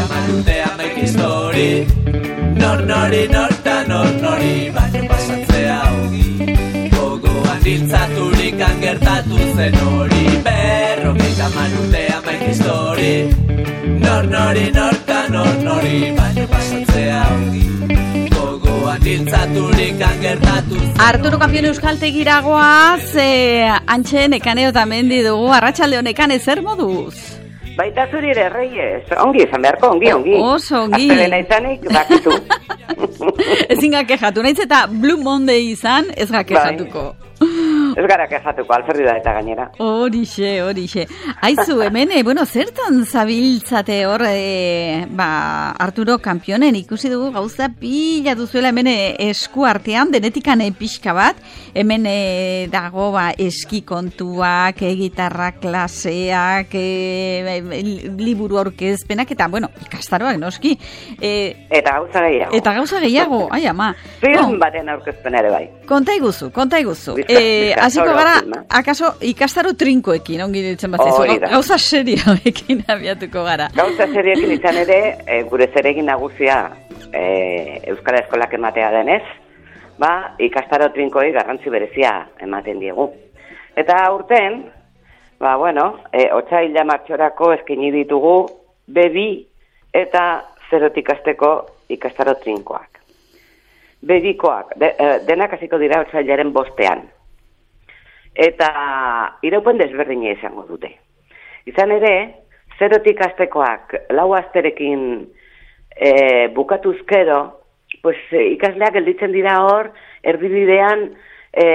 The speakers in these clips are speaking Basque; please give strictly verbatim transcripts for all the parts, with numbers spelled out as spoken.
marute amaik histori, nor nori norta nor nori, baina pasatzea ongi, gogoan diltzaturik angertatu zen hori, berrogeita marute amaik histori, nor nori norta nor nori, baina pasatzea ongi, Arturo Kampion Euskaltegiragoaz, eh, antxe Nekane Otamendi dugu, arratsalde Nekane, zer moduz? Baita zuri ere, Reyes, ongi izan beharko, ongi, ongi. Oso ongi. Aztelena izanik, bakitu. Ezin gakejatu, nahiz eta Blue Monday izan, ez gakejatuko. Ez gara kejatuko, alferri da eta gainera. Horixe, horixe. Aizu, hemen, eh, bueno, zertan zabiltzate hor, eh, ba, Arturo Kampionen ikusi dugu gauza pila duzuela hemen eh, esku artean, denetikan eh, pixka bat, hemen eh, dago ba, eski kontuak, eh, gitarra klaseak, eh, liburu aurkezpenak, eta, bueno, ikastaroak noski. Eh, eta gauza gehiago. Eta gauza gehiago, ai ama. Film baten aurkezpen ere bai. Konta iguzu, konta iguzu. Bizka, Eh, bizka. Hasiko gara, akaso ikastaro trinkoekin, ongi ditzen bat zaizu, gauza serioekin abiatuko gara. Gauza serioekin izan ere, e, gure zeregin nagusia e, Euskara Eskolak ematea denez, ba, ikastaro trinkoi garrantzi berezia ematen diegu. Eta aurten, ba, bueno, e, otsaila martxorako eskaini ditugu be bi eta zerotik hasteko ikastaro trinkoak. be bikoak, de, e, denak hasiko dira otsailaren bostean. Eta iraupen desberdina izango dute. Izan ere, zerotik hastekoak lau asterekin e, bukatuzkero, pues, ikasleak gelditzen dira hor, erdibidean e,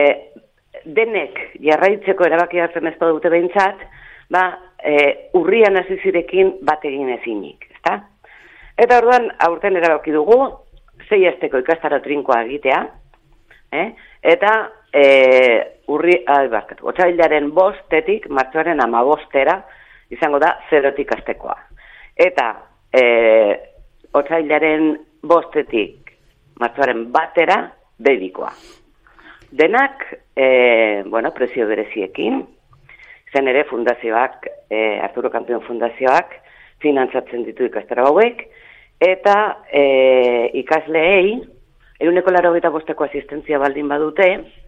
denek jarraitzeko erabaki hartzen ez dute behintzat, ba, e, urrian hasi zirekin bat egin ezinik, ezta? Eta orduan, aurten erabaki dugu, sei asteko ikastaro trinkoa egitea, eh? Eta e, urri, albarkatu, otsailaren bostetik, martxoaren amabostera, izango da zerotik hastekoa. Eta e, otsailaren bostetik, martxoaren batera, bebikoa. Denak, e, bueno, prezio bereziekin, zen ere fundazioak, e, Arturo Kampion fundazioak, finantzatzen ditu ikastaro hauek, eta e, ikasleei, ehuneko laurogeita bosteko asistentzia baldin badute,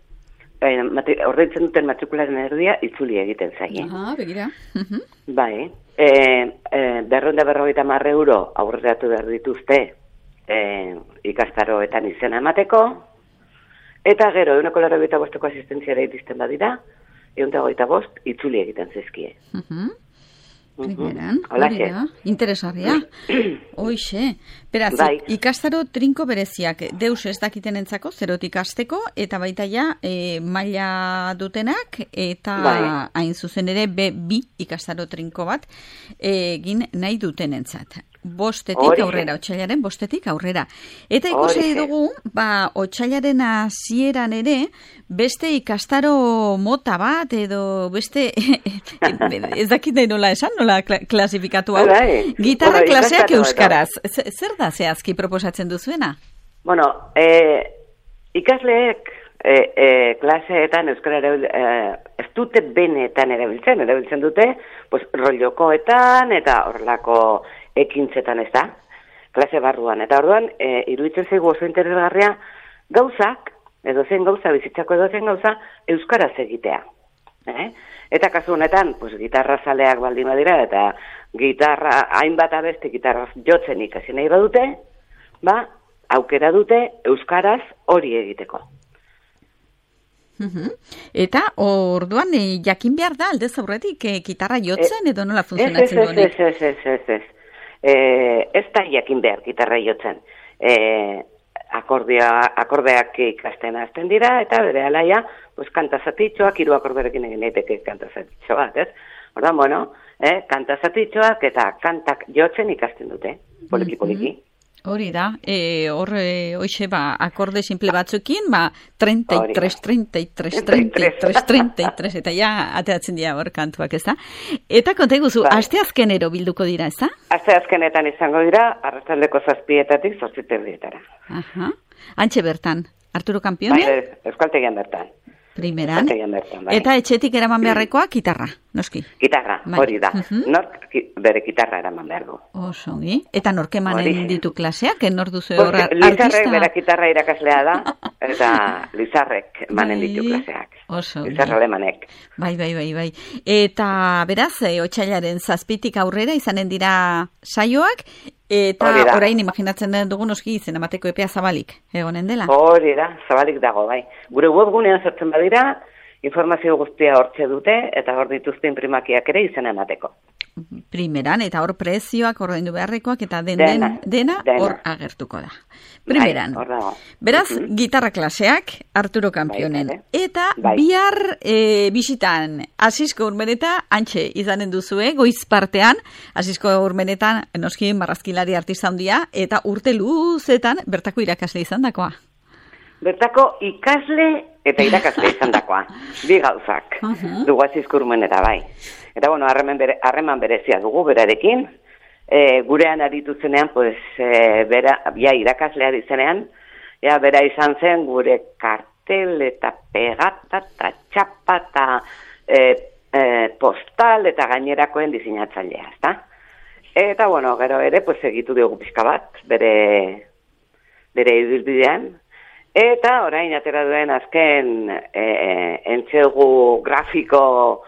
ordaintzen duten matrikularen erdia itzuli egiten zaie. Aha, begira. Bai, e, e, berrehun berrogeita hamar euro aurreratu behar dituzte e, ikastaroetan izena emateko, eta gero ehuneko laurogeita bosteko asistentzia dituzten badira, ehun eta hogeita bost itzuli egiten zizkie. Uh-huh. Primeran, hori da, interesarria. Hoixe, beraz, bai. Ikastaro trinko bereziak deus ez dakiten entzako, zerotik hasteko, eta baita ja, e, maila dutenak, eta bai. Hain zuzen ere, be bi ikastaro trinko bat, egin nahi duten entzat. Bostetik Orixe. Aurrera, otsailaren bostetik aurrera. Eta ikusi dugu, ba, otsailaren hasieran ere, beste ikastaro mota bat, edo beste, ez dakit nahi nola esan, nola klasifikatu hau. Gitarra bueno, klaseak euskaraz. Zer da zehazki proposatzen duzuena? Bueno, eh, ikasleek e, e, klaseetan euskara erabil, e, ez dute benetan erabiltzen, erabiltzen dute, pues, rollokoetan eta horrelako ekintzetan ez da, klase barruan. Eta orduan, e, iruditzen zaigu oso interesgarria gauzak, edo zen gauza, bizitzako edo zen gauza, euskaraz egitea. Eh? Eta kasu honetan, pues, gitarra zaleak baldin badira, eta gitarra, hainbat abeste gitarra jotzen ikasi nahi badute, ba, aukera dute euskaraz hori egiteko. Uh-huh. Eta orduan e, jakin behar da aldez aurretik e, gitarra jotzen edo nola funtzionatzen du honek? Ez, ez, ez, ez, ez. Eh, ez da jakin behar gitarra jotzen. Eh, akordea, akordeak ikasten hasten dira, eta bere alaia, pues, kantazatitxoak, hiru akorderekin egin daiteke kantazatitxo bat, ez? Orduan, bueno, eh, kantazatitxoak eta kantak jotzen ikasten dute, poliki-poliki. Mm-hmm. Hori da, e, hor, e, hoxe, ba, akorde simple batzukin, ba, treinta y tres, treinta y tres, treinta y tres, treinta y tres, eta ja, ateatzen dira hor kantuak, ez da? Eta konta iguzu, bai. Aste azkenero bilduko dira, ez da? Aste azkenetan izango dira, arratsaldeko zazpietatik zortziterdietara. Aha, antxe bertan, Arturo Kampionen? Bai, Euskaltegian bertan. Primeran. Eta etxetik eraman beharrekoa, gitarra, noski? Gitarra, hori da. Nork bere gitarra eraman behar du. Osongi. Eta nork emanen ditu klaseak? Nor duzu horra artista? Lizarrek bere gitarra irakaslea da, eta Lizarrek emanen ditu klaseak. Osongi. Lizarra alemanek. Bai, bai, bai, bai. Eta beraz, otsailaren zazpitik aurrera izanen dira saioak, eta orain imaginatzen dugu noski izen emateko epea zabalik, egonen dela? Hori da, zabalik dago, bai. Gure webgunean sartzen badira, informazio guztia hortze dute, eta hor dituzte imprimakiak ere izen emateko. Primeran, eta hor prezioak, ordaindu beharrekoak, eta den, dena, dena, dena hor agertuko da. Primeran, bai, beraz, uh-huh. gitarra klaseak, Arturo Kampionen. Bai, eta bai. bihar e, bisitan, Asisko Urmeneta, antxe izanen duzue, goiz partean, Asisko Urmenetan, noski marrazkilari artista handia, eta urte luzetan, bertako irakasle izan dakoa. Bertako ikasle eta irakasle izan dakoa. Bi gauzak, uh-huh. dugu Asisko Urmeneta, bai. Eta, bueno, harreman bere, berezia dugu, berarekin. E, gurean aritu zenean, pues, e, bera, ja, irakaslea dizenean, ja, bera izan zen gure kartel eta pegata eta txapa eta e, e, postal eta gainerakoen diseinatzailea, ezta? Eta, bueno, gero ere, pues, egitu dugu pixka bat, bere, bere ibilbidean. Eta, orain, atera duen azken e, entzegu grafiko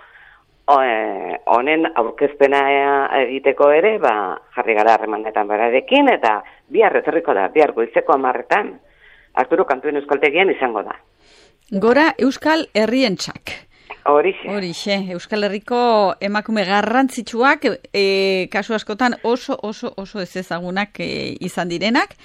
honen aurkezpena egiteko ere, ba, jarri gara harremanetan berarekin, eta bihar etorriko da, bihar goizeko hamarretan, Arturo Kampioen euskaltegian izango da. Gora Euskal Herrientzak. Horixe. Horixe, Euskal Herriko emakume garrantzitsuak, e, kasu askotan oso, oso, oso ez ezagunak e, izan direnak,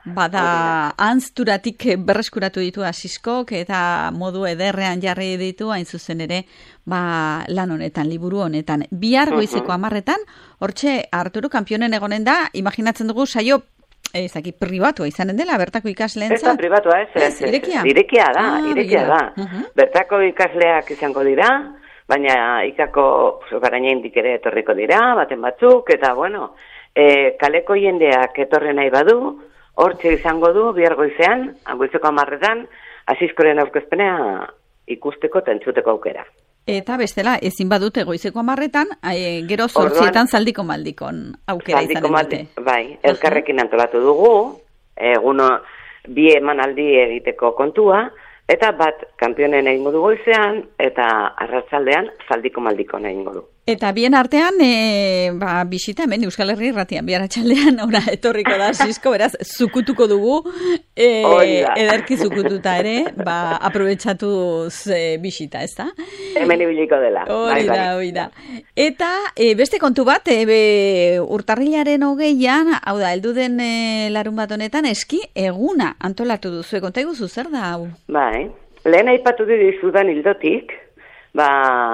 bada anzturatik berreskuratu ditu Asiskok eta modu ederrean jarri ditu hain zuzen ere ba, lan honetan, liburu honetan. Bihar goizeko hamarretan, hortxe Arturo Kampionen egonen da, imaginatzen dugu saio ezaki pribatua izanen dela, bertako ikasleentzat. Ez da pribatua, ez, ez, ez, irekia? Irekia da, ah, irekia da. Uh-huh. Bertako ikasleak izango dira, baina ikako garaineindik ere etorriko dira, baten batzuk, eta bueno, e, kaleko jendeak etorre nahi badu, hortxe izango du, bihar goizean, goizeko hamarretan, Asiskoren aurkezpenea ikusteko eta entzuteko aukera. Eta bestela, ezin badute goizeko hamarretan, e, gero zortzietan zaldiko maldikon aukera izan dute. Bai, elkarrekin antolatu dugu, eguno bi emanaldi egiteko kontua, eta bat Kampionen egingo du goizean, eta arratsaldean zaldiko maldikon egingo du. Eta bien artean, e, ba, bisita hemen Euskal Herri irratian, bihar atxaldean, ora, etorriko da Asisko, beraz, zukutuko dugu, e, ederki zukututa ere, ba, aprobetxatuz e, bisita, ez da? Hemen ibiliko dela. Hori da, hori da. Eta e, beste kontu bat, e, be, urtarrilaren hogeian, hau da, heldu den e, larun bat honetan, eski eguna antolatu duzu, konta iguzu zer da, hau? Bai, lehen aipatu dizudan hildotik, ba,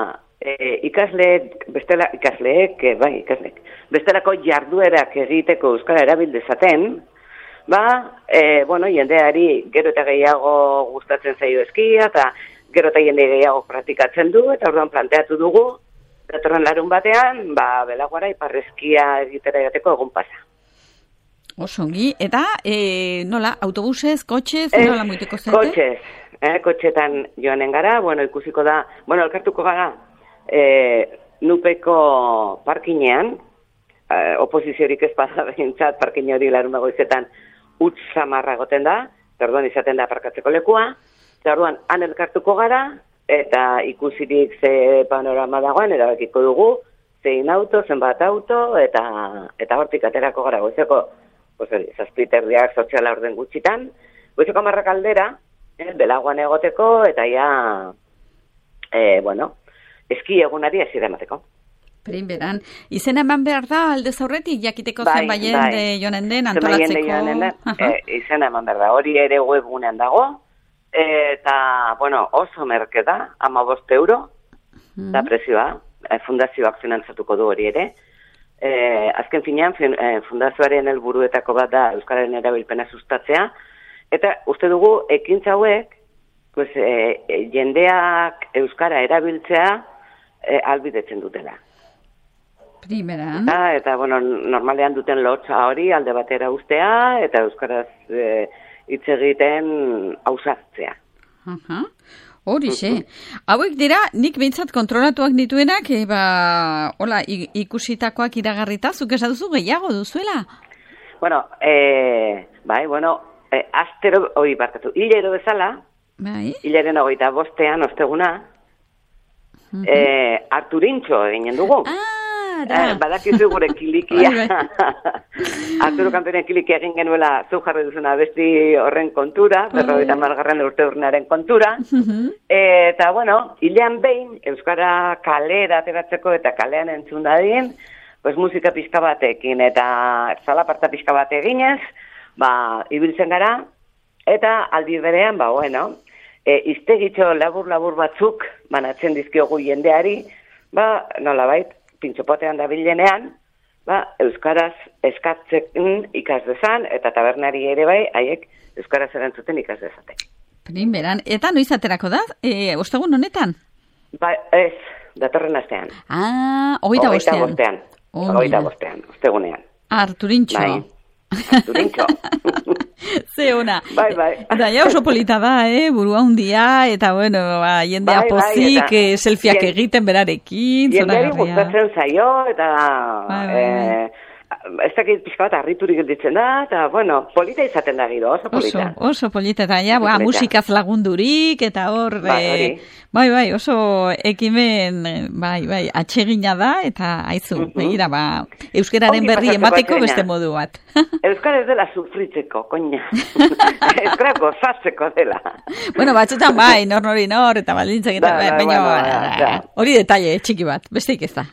E, ikasleek, bestela, ikasleek, e, bai, ikasleek, bestelako jarduerak egiteko euskara erabildezaten, ba, e, bueno, jendeari gero eta gehiago gustatzen zaio eskia, eta gero eta jende gehiago praktikatzen du, eta orduan planteatu dugu, datorren larun batean, ba, Belaguara iparreskia egitera egiteko egun pasa. Osongi, eta e, nola, autobusez, kotxez, e, nola muiteko zete? Kotxez, eh, kotxetan joanen gara, bueno, ikusiko da, bueno, elkartuko gara, E, nupeko parkinean, e, oposiziorik ez bada behintzat, parkine hori larun bagoizetan utz samarra goten da, orduan izaten da aparkatzeko lekua, eta orduan han elkartuko gara, eta ikusirik ze panorama dagoen, erabakiko dugu, zein auto, zenbat auto, eta eta hortik aterako gara goizeko, zazpiterdiak soziala orden gutxitan, goizeko marrak aldera, eh, Belaguan egoteko, eta ja, e, bueno, eski egunari hasiera emateko. Primeran. Izena eman behar da aldez aurretik jakiteko bai, zenbaien bai. de joanen den antolatzeko. Joanen den, e, izena eman behar da. Hori ere webgunean dago. Eta, bueno, oso merke da, hamabost euro, hmm. da prezioa. Fundazioak finantzatuko du hori ere. E, azken finean, fundazioaren helburuetako bat da euskararen erabilpena sustatzea. Eta uste dugu, ekintza hauek, pues, e, jendeak euskara erabiltzea, E, albidetzen dutela. Primeran. Eta, eta, bueno, normalean duten lotxa hori alde batera ustea, eta euskaraz hitz e, egiten ausartzea. Uh-huh. Horixe. Hauek dira, nik behintzat kontrolatuak nituenak, e, ba, hola, ikusitakoak iragarrita, zuk esan duzu gehiago duzuela? Bueno, e, bai, bueno, e, astero, hori barkatu, hilero bezala, bai. Hilaren hogeita bostean, osteguna, uh-huh. e, Arturintxo eginen dugu. Ah, da. Eh, badakizu gure kilikia. Arturo Kantoren kilikia egin genuela zu jarri duzuna besti horren kontura, berrogeita hamargarren urte urnaren kontura. Uh-huh. Eta, bueno, hilean behin, Euskara kalera ateratzeko eta kalean entzun dadien, pues musika pixka batekin eta zalaparta pixka bate eginez, ba, ibiltzen gara, eta aldi berean, ba, bueno, e, iztegitxo labur-labur batzuk, banatzen dizkiogu jendeari, ba, nolabait, pintxopotean dabilenean, ba, euskaraz eskatzen ikas dezan, eta tabernari ere bai, haiek euskaraz erantzuten ikas dezate. Primeran, eta noiz aterako da? E, ostegun honetan? Ba, ez, datorren astean. Ah, hogeita bostean. Hogeita bostean, hogeita bostean, ostegunean. Arturintxo. Bai, Arturintxo. Ze ona. Bai, bai. Eta ja oso polita da, eh? Burua hundia, eta bueno, ba, jendea bai, pozik, bai, eta, selfieak jen, egiten berarekin. Jendeari gustatzen zaio, eta bai, bai, eh, ez dakit pixka bat harriturik gelditzen da, eta bueno, polita izaten da giro, oso polita. Oso, oso polita, eta ja, ba, musikaz lagundurik, eta hor, bai, eh, bai, bai, oso ekimen, bai, bai, atsegina da, eta aizu, uh-huh. begira, ba, euskararen berri emateko beste modu bat. Euskara ez dela sufritzeko, koina. Euskara gozatzeko dela. Bueno, batzutan bai, nor nori nor, eta baldintzak eta, da, baina, bueno, da, da. hori detalle, txiki bat, besteik ez da.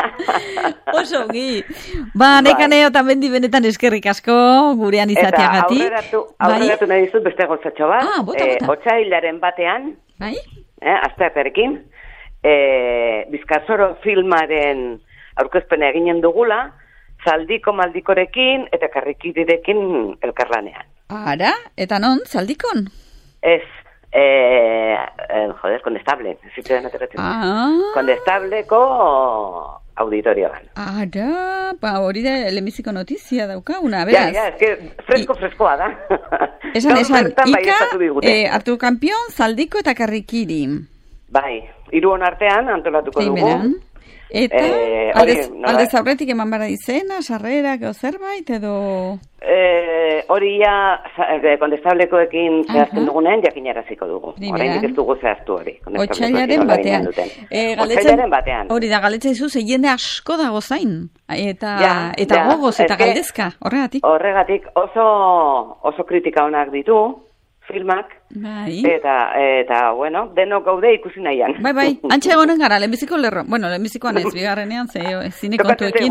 Oso, gi. Ba, nekaneo tamendi benetan eskerrik asko, gurean izateagatik. Eta aurreratu, aurreratu bai? Nahi dizut beste gozatxo bat. Ah, bota, bota. E, Otsailaren batean, bai? Eh, asteaperekin, e, Bizkarzoro filmaren aurkezpena eginen dugula, Zaldiko maldikorekin eta karrikidirekin elkarlanean. Ara, eta non, Zaldikon? Ez, eh, eh, joder, Kondestable. Ah. Kondestableko auditorioan. Ara, ba, hori da lemiziko notizia daukaguna, beraz. Ja, ja, es que fresko freskoa da. Esan, esan, Ika, eh, Artur Kampion, Zaldiko eta Karrikiri. Bai, hiruon artean antolatuko dugu. Zimeran. Eta, eh, aldez, aldez aurretik eman bara izena, sarrera, gero zerbait, edo... Eh, hori ja, Kondestablekoekin zehazten dugunean, jakinaraziko dugu. Oraindik ez dugu zehaztu hori. Otsailaren batean. Eh, Otsailaren batean. Hori da, galetzen izu, jende asko dago zain. Eta, ja, eta ja, gogoz, eta galdezka, horregatik. Horregatik, oso, oso kritika honak ditu, filmak, bai. eta, eta, bueno, denok gaude ikusi nahian. Bai, bai, antxe egonen gara, lehenbiziko lerro. Bueno, lehenbizikoan ez, bigarrenean, ze zine kontuekin.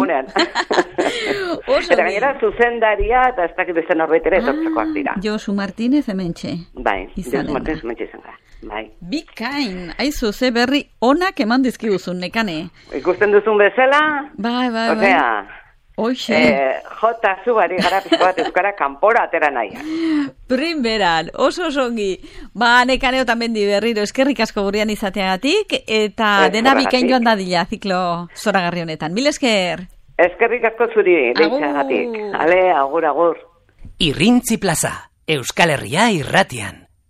Eta gainera, zuzendaria, eta ez dakit beste norbait ere etortzekoak dira. Josu Martínez hementxe. Bai, Josu Martínez hementxe izan gara. Bai. Bikain, aizu, ze berri onak eman dizkiguzun, nekane. Ikusten duzun bezala, bai, bai, bai. Osea, Oixe. Eh, jota zubari gara pizko bat euskara kanpora atera nahi. Primeran, oso songi. Ba, nekaneo tamendi berriro eskerrik asko gurean izateagatik, eta es, dena bikain joan dadila ziklo zoragarri honetan. Mil esker. Eskerrik asko zuri, deitxagatik. Ale, agur, agur. Irrintzi plaza, Euskal Herria irratian.